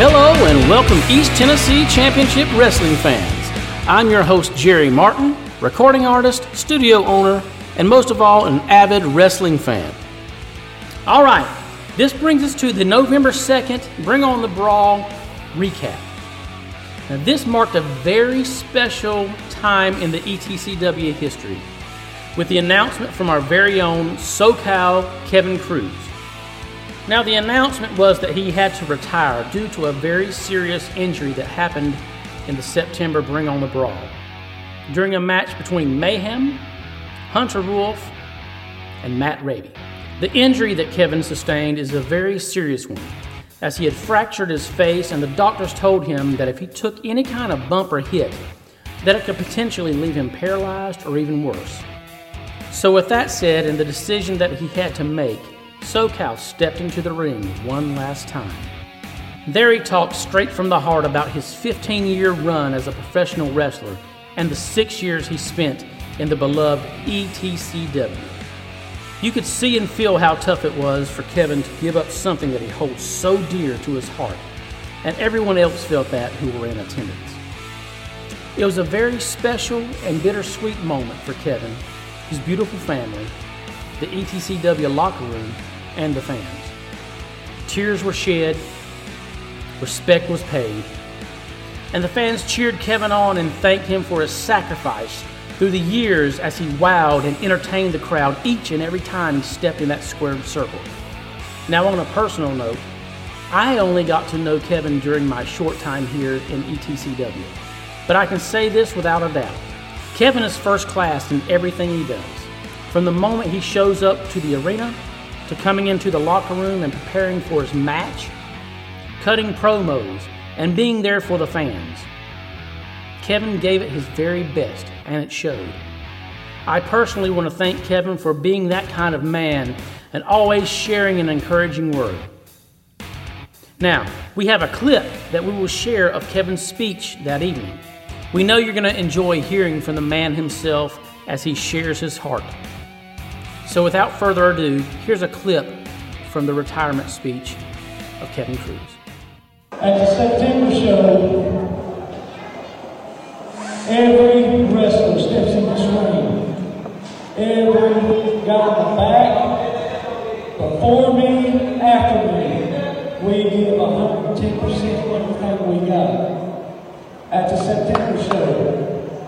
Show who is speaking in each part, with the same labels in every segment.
Speaker 1: Hello and welcome East Tennessee Championship Wrestling fans. I'm your host Jerry Martin, recording artist, studio owner, and most of all an avid wrestling fan. Alright, this brings us to the November 2nd Bring On the Brawl recap. Now this marked a very special time in the ETCW history with the announcement from our very own SoCal Kevin Cruz. Now, the announcement was that he had to retire due to a very serious injury that happened in the September Bring On the Brawl during a match between Mayhem, Hunter Wolf, and Matt Raby. The injury that Kevin sustained is a very serious one, as he had fractured his face and the doctors told him that if he took any kind of bump or hit, that it could potentially leave him paralyzed or even worse. So with that said, and the decision that he had to make, SoCal stepped into the ring one last time. There he talked straight from the heart about his 15-year run as a professional wrestler and the 6 years he spent in the beloved ETCW. You could see and feel how tough it was for Kevin to give up something that he holds so dear to his heart, and everyone else felt that who were in attendance. It was a very special and bittersweet moment for Kevin, his beautiful family, the ETCW locker room, and the fans. Tears were shed, respect was paid, and the fans cheered Kevin on and thanked him for his sacrifice through the years as he wowed and entertained the crowd each and every time he stepped in that squared circle. Now, on a personal note, I only got to know Kevin during my short time here in ETCW, but I can say this without a doubt. Kevin is first class in everything he does. From the moment he shows up to the arena, to coming into the locker room and preparing for his match, cutting promos, and being there for the fans. Kevin gave it his very best, and it showed. I personally want to thank Kevin for being that kind of man and always sharing an encouraging word. Now, we have a clip that we will share of Kevin's speech that evening. We know you're going to enjoy hearing from the man himself as he shares his heart. So without further ado, here's a clip from the retirement speech of Kevin Cruz.
Speaker 2: At the September show, every wrestler steps in this ring. Every guy in the back, before me, after me, we give 110% of everything we got. At the September show,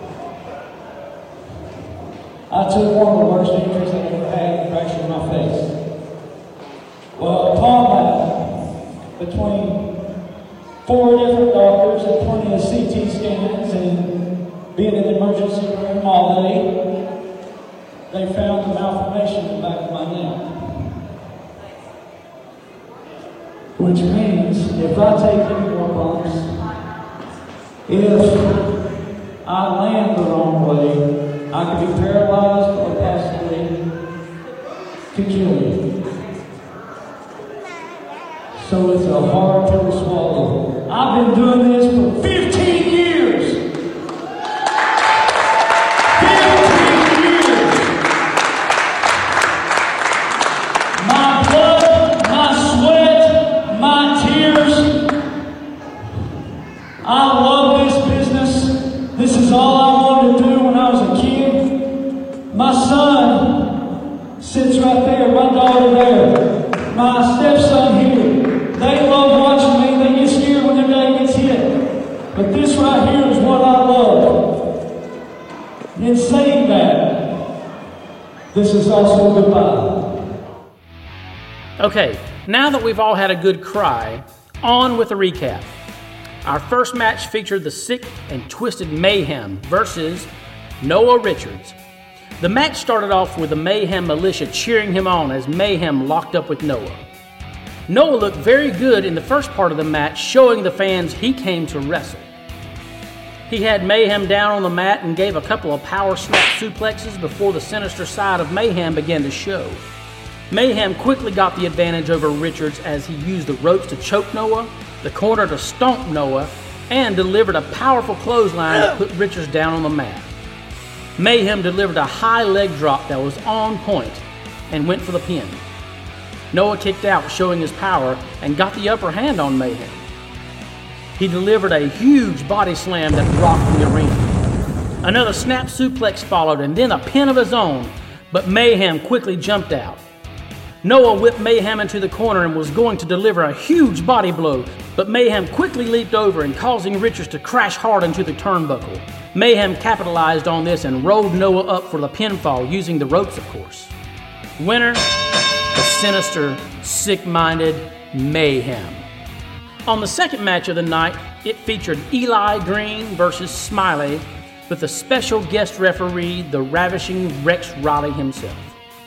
Speaker 2: I took one of the worst injuries I've ever had and fractured my face. Well, upon that, between 4 different doctors and 20 CT scans and being in the emergency room all day, they found a malformation in the back of my neck. Which means if I take any more bumps, if I land the wrong way, I could be paralyzed or possibly could kill me. So it's a hard pill to swallow. I've been doing this for 15 years. 15 years. My blood, my sweat, my tears. I love this business. This is all I wanted to do when I was a kid. My son sits right there, my daughter there, my stepson here. They love watching me. They get scared when their dad gets hit. But this right here is what I love. In saying that, this is also goodbye.
Speaker 1: Okay, now that we've all had a good cry, on with the recap. Our first match featured the Sick and Twisted Mayhem versus Noah Richards. The match started off with the Mayhem militia cheering him on as Mayhem locked up with Noah. Noah looked very good in the first part of the match, showing the fans he came to wrestle. He had Mayhem down on the mat and gave a couple of power slap suplexes before the sinister side of Mayhem began to show. Mayhem quickly got the advantage over Richards as he used the ropes to choke Noah, the corner to stomp Noah, and delivered a powerful clothesline that put Richards down on the mat. Mayhem delivered a high leg drop that was on point and went for the pin. Noah kicked out, showing his power, and got the upper hand on Mayhem. He delivered a huge body slam that rocked the arena. Another snap suplex followed, and then a pin of his own, but Mayhem quickly jumped out. Noah whipped Mayhem into the corner and was going to deliver a huge body blow, but Mayhem quickly leaped over and causing Richards to crash hard into the turnbuckle. Mayhem capitalized on this and rolled Noah up for the pinfall using the ropes, of course. Winner, the sinister, sick-minded Mayhem. On the second match of the night, it featured Eli Green versus Smiley with a special guest referee, the ravishing Rex Riley himself.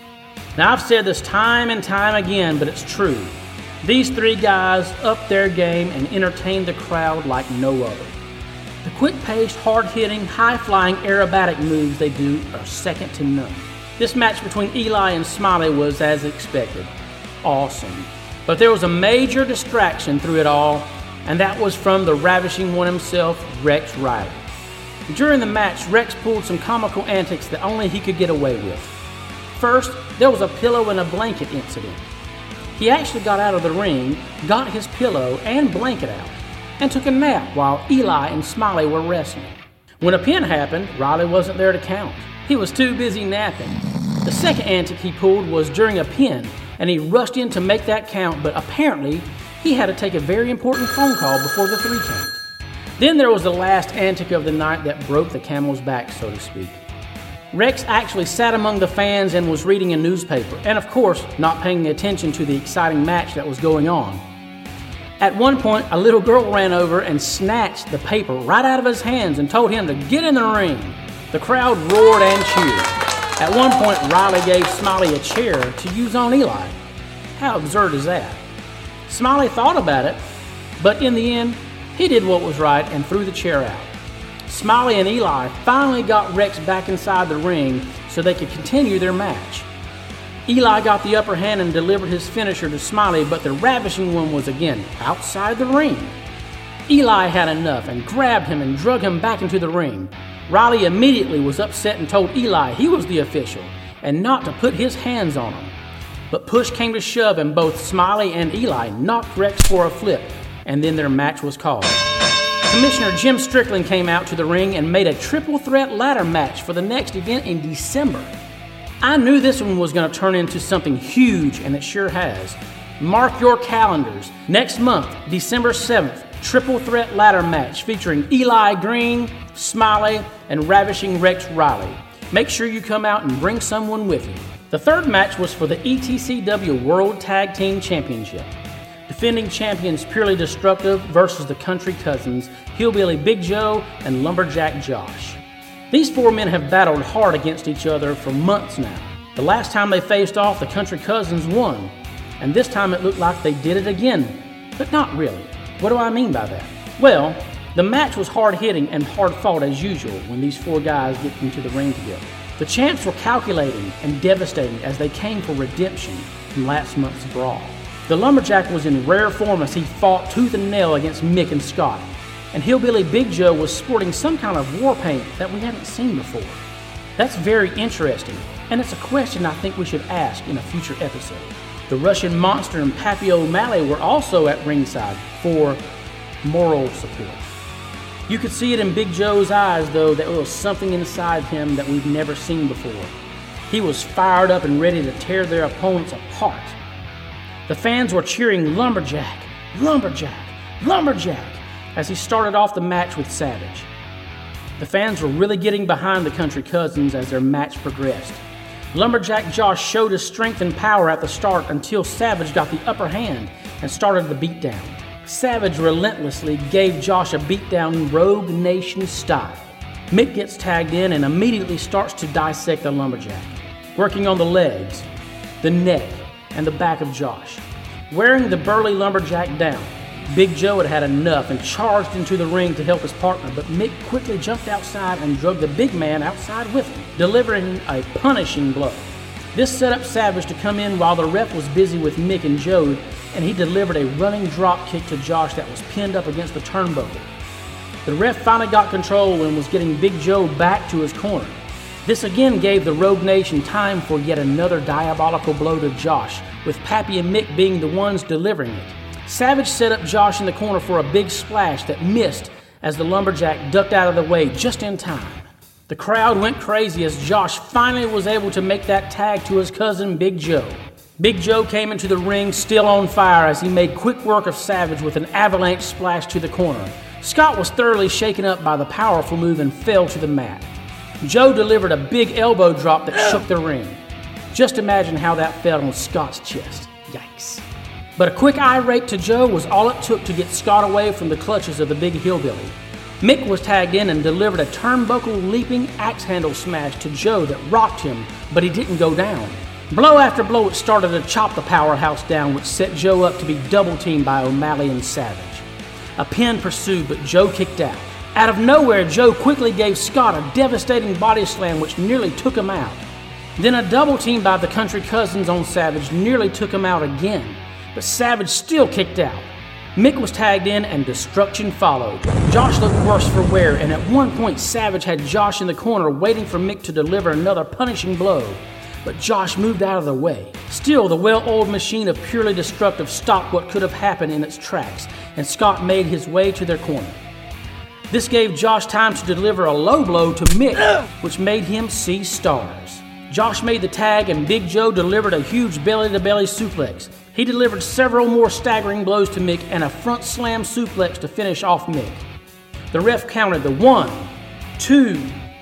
Speaker 1: Now, I've said this time and time again, but it's true. These three guys upped their game and entertained the crowd like no other. The quick-paced, hard-hitting, high-flying aerobatic moves they do are second to none. This match between Eli and Smiley was as expected. Awesome. But there was a major distraction through it all, and that was from the ravishing one himself, Rex Riley. During the match, Rex pulled some comical antics that only he could get away with. First, there was a pillow and a blanket incident. He actually got out of the ring, got his pillow and blanket out, and took a nap while Eli and Smiley were wrestling. When a pin happened, Riley wasn't there to count. He was too busy napping. The second antic he pulled was during a pin, and he rushed in to make that count, but apparently he had to take a very important phone call before the 3 count. Then there was the last antic of the night that broke the camel's back, so to speak. Rex actually sat among the fans and was reading a newspaper, and of course, not paying attention to the exciting match that was going on. At one point, a little girl ran over and snatched the paper right out of his hands and told him to get in the ring. The crowd roared and cheered. At one point, Riley gave Smiley a chair to use on Eli. How absurd is that? Smiley thought about it, but in the end, he did what was right and threw the chair out. Smiley and Eli finally got Rex back inside the ring so they could continue their match. Eli got the upper hand and delivered his finisher to Smiley, but the ravishing one was again outside the ring. Eli had enough and grabbed him and drug him back into the ring. Riley immediately was upset and told Eli he was the official and not to put his hands on him. But push came to shove and both Smiley and Eli knocked Rex for a flip, and then their match was called. Commissioner Jim Strickland came out to the ring and made a triple threat ladder match for the next event in December. I knew this one was going to turn into something huge, and it sure has. Mark your calendars. Next month, December 7th, triple threat ladder match featuring Eli Green, Smiley, and ravishing Rex Riley. Make sure you come out and bring someone with you. The third match was for the ETCW World Tag Team Championship. Defending champions Purely Destructive versus the Country Cousins, Hillbilly Big Joe, and Lumberjack Josh. These 4 men have battled hard against each other for months now. The last time they faced off, the Country Cousins won, and this time it looked like they did it again, but not really. What do I mean by that? Well, the match was hard-hitting and hard-fought as usual when these 4 guys get into the ring together. The champs were calculating and devastating as they came for redemption from last month's brawl. The Lumberjack was in rare form as he fought tooth and nail against Mick and Scott, and Hillbilly Big Joe was sporting some kind of war paint that we haven't seen before. That's very interesting, and it's a question I think we should ask in a future episode. The Russian Monster and Pappy O'Malley were also at ringside for moral support. You could see it in Big Joe's eyes, though, that there was something inside him that we've never seen before. He was fired up and ready to tear their opponents apart. The fans were cheering Lumberjack, Lumberjack, Lumberjack as he started off the match with Savage. The fans were really getting behind the Country Cousins as their match progressed. Lumberjack Josh showed his strength and power at the start until Savage got the upper hand and started the beatdown. Savage relentlessly gave Josh a beatdown Rogue Nation style. Mick gets tagged in and immediately starts to dissect the Lumberjack, working on the legs, the neck, and the back of Josh. Wearing the burly Lumberjack down, Big Joe had had enough and charged into the ring to help his partner, but Mick quickly jumped outside and drug the big man outside with him, delivering a punishing blow. This set up Savage to come in while the ref was busy with Mick and Joe, and he delivered a running drop kick to Josh that was pinned up against the turnbuckle. The ref finally got control and was getting Big Joe back to his corner. This again gave the Rogue Nation time for yet another diabolical blow to Josh, with Pappy and Mick being the ones delivering it. Savage set up Josh in the corner for a big splash that missed as the lumberjack ducked out of the way just in time. The crowd went crazy as Josh finally was able to make that tag to his cousin Big Joe. Big Joe came into the ring still on fire as he made quick work of Savage with an avalanche splash to the corner. Scott was thoroughly shaken up by the powerful move and fell to the mat. Joe delivered a big elbow drop that shook the ring. Just imagine how that felt on Scott's chest. Yikes. But a quick eye rape to Joe was all it took to get Scott away from the clutches of the big hillbilly. Mick was tagged in and delivered a turnbuckle leaping axe handle smash to Joe that rocked him, but he didn't go down. Blow after blow, it started to chop the powerhouse down, which set Joe up to be double-teamed by O'Malley and Savage. A pin pursued, but Joe kicked out. Out of nowhere, Joe quickly gave Scott a devastating body slam which nearly took him out. Then a double team by the Country Cousins on Savage nearly took him out again, but Savage still kicked out. Mick was tagged in and destruction followed. Josh looked worse for wear, and at one point Savage had Josh in the corner waiting for Mick to deliver another punishing blow, but Josh moved out of the way. Still, the well-oiled machine of purely destructive stopped what could have happened in its tracks, and Scott made his way to their corner. This gave Josh time to deliver a low blow to Mick, which made him see stars. Josh made the tag and Big Joe delivered a huge belly-to-belly suplex. He delivered several more staggering blows to Mick and a front slam suplex to finish off Mick. The ref counted the 1, 2,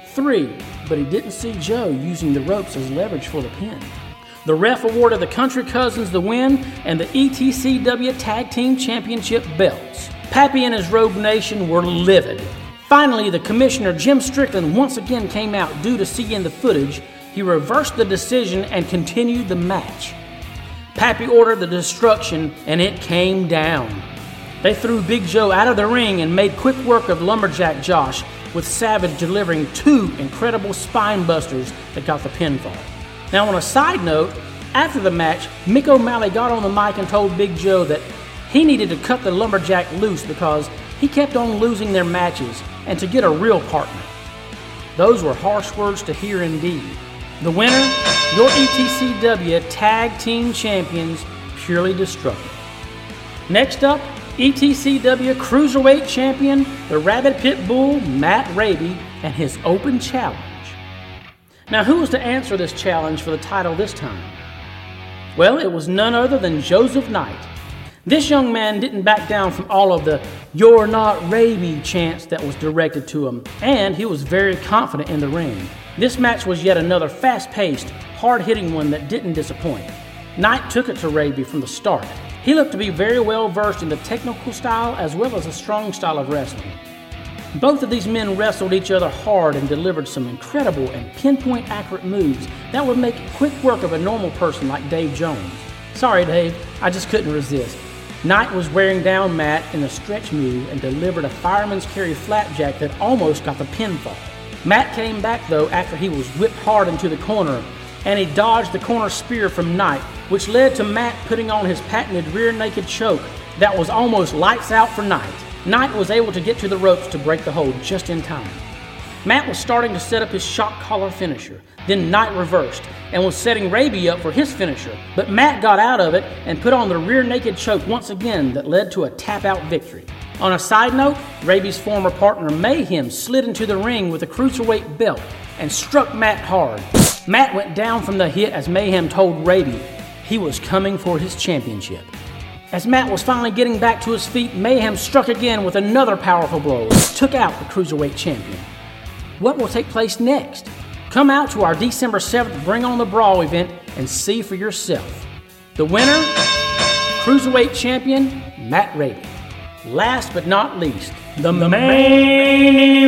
Speaker 1: 3, but he didn't see Joe using the ropes as leverage for the pin. The ref awarded the Country Cousins the win and the ETCW Tag Team Championship belts. Pappy and his Rogue Nation were livid. Finally, the commissioner, Jim Strickland, once again came out due to seeing the footage. He reversed the decision and continued the match. Pappy ordered the destruction, and it came down. They threw Big Joe out of the ring and made quick work of Lumberjack Josh, with Savage delivering 2 incredible spine busters that got the pinfall. Now, on a side note, after the match, Mick O'Malley got on the mic and told Big Joe that he needed to cut the Lumberjack loose because he kept on losing their matches and to get a real partner. Those were harsh words to hear indeed. The winner, your ETCW Tag Team Champions, Purely Destructive. Next up, ETCW Cruiserweight Champion, the Rabid Pit Bull, Matt Raby, and his open challenge. Now, who was to answer this challenge for the title this time? Well, it was none other than Joseph Knight. This young man didn't back down from all of the "You're not Raby" chants that was directed to him, and he was very confident in the ring. This match was yet another fast-paced, hard-hitting one that didn't disappoint. Knight took it to Raby from the start. He looked to be very well versed in the technical style as well as a strong style of wrestling. Both of these men wrestled each other hard and delivered some incredible and pinpoint accurate moves that would make quick work of a normal person like Dave Jones. Sorry, Dave, I just couldn't resist. Knight was wearing down Matt in a stretch move and delivered a fireman's carry flapjack that almost got the pinfall. Matt came back though after he was whipped hard into the corner, and he dodged the corner spear from Knight, which led to Matt putting on his patented rear naked choke that was almost lights out for Knight. Knight was able to get to the ropes to break the hold just in time. Matt was starting to set up his shock collar finisher. Then Knight reversed and was setting Raby up for his finisher, but Matt got out of it and put on the rear naked choke once again that led to a tap-out victory. On a side note, Raby's former partner Mayhem slid into the ring with a cruiserweight belt and struck Matt hard. Matt went down from the hit as Mayhem told Raby he was coming for his championship. As Matt was finally getting back to his feet, Mayhem struck again with another powerful blow that took out the cruiserweight champion. What will take place next? Come out to our December 7th Bring On The Brawl event and see for yourself. The winner, Cruiserweight Champion, Matt Raby. Last but not least, the main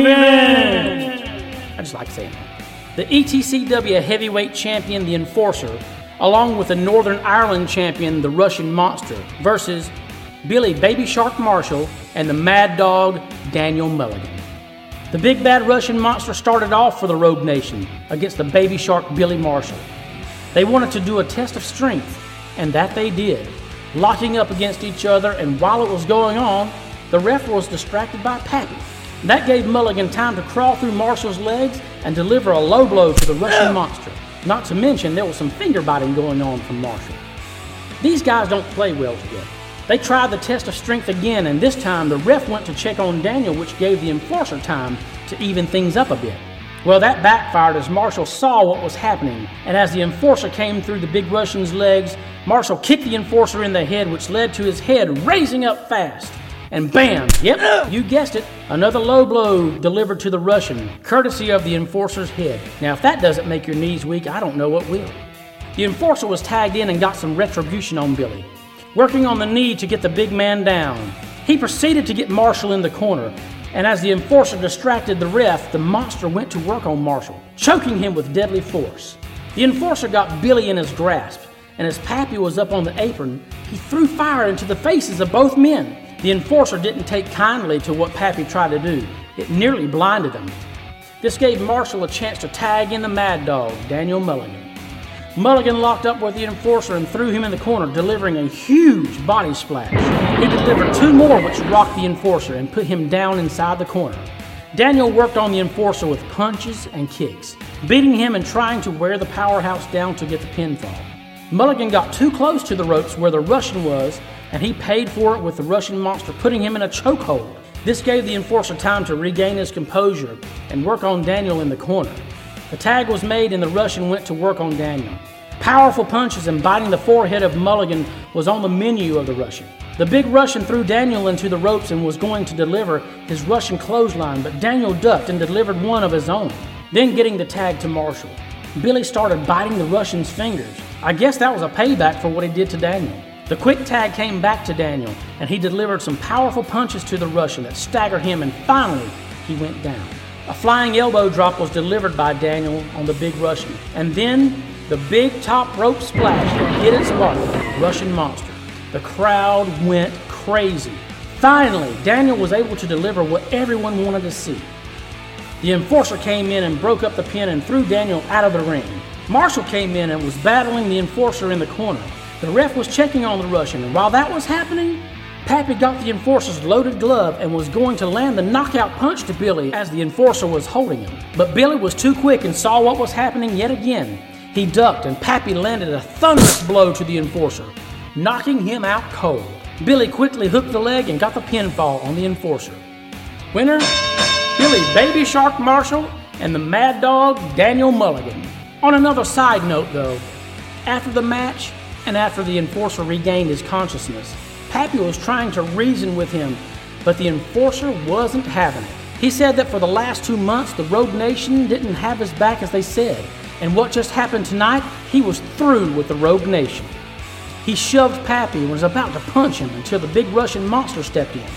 Speaker 1: event. I just like saying that. The ETCW Heavyweight Champion, the Enforcer, along with the Northern Ireland Champion, the Russian Monster, versus Billy Baby Shark Marshall and the Mad Dog, Daniel Mulligan. The big bad Russian Monster started off for the Rogue Nation against the Baby Shark Billy Marshall. They wanted to do a test of strength, and that they did, locking up against each other, and while it was going on, the ref was distracted by Pappy. That gave Mulligan time to crawl through Marshall's legs and deliver a low blow to the Russian Monster. Not to mention there was some finger biting going on from Marshall. These guys don't play well together. They tried the test of strength again, and this time the ref went to check on Daniel, which gave the enforcer time to even things up a bit. Well, that backfired as Marshall saw what was happening, and as the enforcer came through the Big Russian's legs, Marshall kicked the enforcer in the head, which led to his head raising up fast. And bam! Yep, you guessed it, another low blow delivered to the Russian, courtesy of the enforcer's head. Now, if that doesn't make your knees weak, I don't know what will. The enforcer was tagged in and got some retribution on Billy, working on the knee to get the big man down. He proceeded to get Marshall in the corner, and as the enforcer distracted the ref, the monster went to work on Marshall, choking him with deadly force. The enforcer got Billy in his grasp, and as Pappy was up on the apron, he threw fire into the faces of both men. The enforcer didn't take kindly to what Pappy tried to do. It nearly blinded him. This gave Marshall a chance to tag in the Mad Dog, Daniel Mulligan. Mulligan locked up with the enforcer and threw him in the corner, delivering a huge body splash. He delivered two more, which rocked the enforcer and put him down inside the corner. Daniel worked on the enforcer with punches and kicks, beating him and trying to wear the powerhouse down to get the pinfall. Mulligan got too close to the ropes where the Russian was, and he paid for it with the Russian monster putting him in a chokehold. This gave the enforcer time to regain his composure and work on Daniel in the corner. The tag was made and the Russian went to work on Daniel. Powerful punches and biting the forehead of Mulligan was on the menu of the Russian. The big Russian threw Daniel into the ropes and was going to deliver his Russian clothesline, but Daniel ducked and delivered one of his own, then getting the tag to Marshall. Billy started biting the Russian's fingers. I guess that was a payback for what he did to Daniel. The quick tag came back to Daniel, and he delivered some powerful punches to the Russian that staggered him, and finally, he went down. A flying elbow drop was delivered by Daniel on the big Russian, and then the big top rope splash that hit its mark, Russian monster. The crowd went crazy. Finally, Daniel was able to deliver what everyone wanted to see. The enforcer came in and broke up the pin and threw Daniel out of the ring. Marshall came in and was battling the enforcer in the corner. The ref was checking on the Russian, and while that was happening, Pappy got the enforcer's loaded glove and was going to land the knockout punch to Billy as the enforcer was holding him. But Billy was too quick and saw what was happening yet again. He ducked, and Pappy landed a thunderous blow to the enforcer, knocking him out cold. Billy quickly hooked the leg and got the pinfall on the enforcer. Winner, Billy Baby Shark Marshall and the Mad Dog Daniel Mulligan. On another side note, though, after the match and after the enforcer regained his consciousness, Pappy was trying to reason with him, but the enforcer wasn't having it. He said that for the last 2 months, the Rogue Nation didn't have his back as they said, and what just happened tonight, he was through with the Rogue Nation. He shoved Pappy and was about to punch him until the big Russian monster stepped in.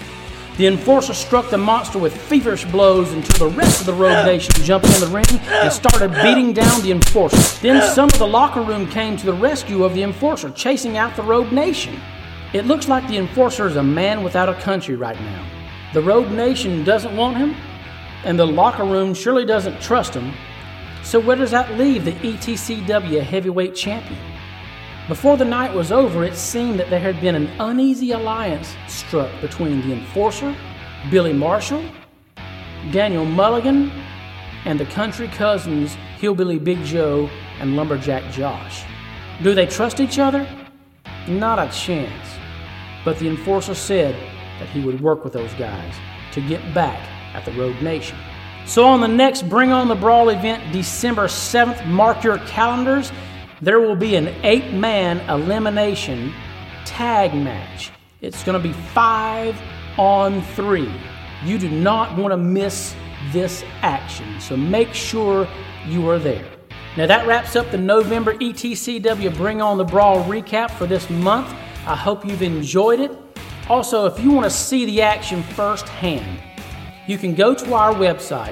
Speaker 1: The enforcer struck the monster with feverish blows until the rest of the Rogue Nation jumped in the ring and started beating down the enforcer. Then some of the locker room came to the rescue of the enforcer, chasing out the Rogue Nation. It looks like the enforcer is a man without a country right now. The Rogue Nation doesn't want him, and the locker room surely doesn't trust him. So where does that leave the ETCW heavyweight champion? Before the night was over, it seemed that there had been an uneasy alliance struck between the enforcer, Billy Marshall, Daniel Mulligan, and the country cousins Hillbilly Big Joe and Lumberjack Josh. Do they trust each other? Not a chance. But the enforcer said that he would work with those guys to get back at the Rogue Nation. So on the next Bring On the Brawl event, December 7th, mark your calendars, there will be an 8-man elimination tag match. It's going to be 5-on-3. You do not want to miss this action, so make sure you are there. Now that wraps up the November ETCW Bring On the Brawl recap for this month. I hope you've enjoyed it. Also, if you want to see the action firsthand, you can go to our website,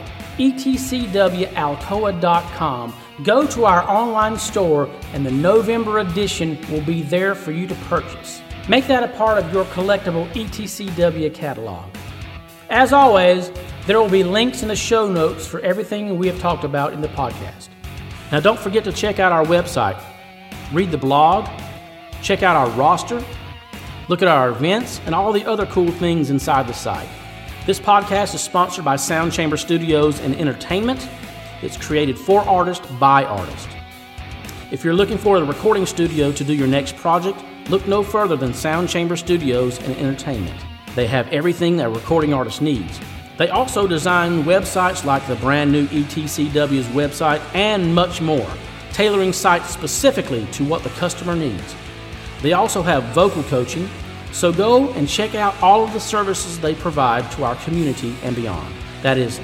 Speaker 1: etcwalcoa.com. Go to our online store, and the November edition will be there for you to purchase. Make that a part of your collectible ETCW catalog. As always, there will be links in the show notes for everything we have talked about in the podcast. Now don't forget to check out our website, read the blog, check out our roster, look at our events, and all the other cool things inside the site. This podcast is sponsored by Sound Chamber Studios and Entertainment. It's created for artists by artists. If you're looking for a recording studio to do your next project, Look no further than Sound Chamber Studios and Entertainment. They have everything that a recording artist needs. They also design websites like the brand new ETCW's website and much more, tailoring sites specifically to what the customer needs. They also have vocal coaching, so go and check out all of the services they provide to our community and beyond. That is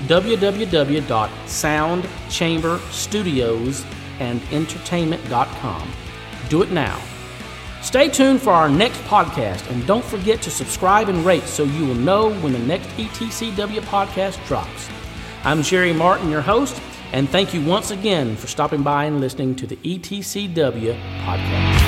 Speaker 1: www.soundchamberstudiosandentertainment.com. Do it now. Stay tuned for our next podcast, and don't forget to subscribe and rate so you will know when the next ETCW podcast drops. I'm Jerry Martin, your host, and thank you once again for stopping by and listening to the ETCW podcast.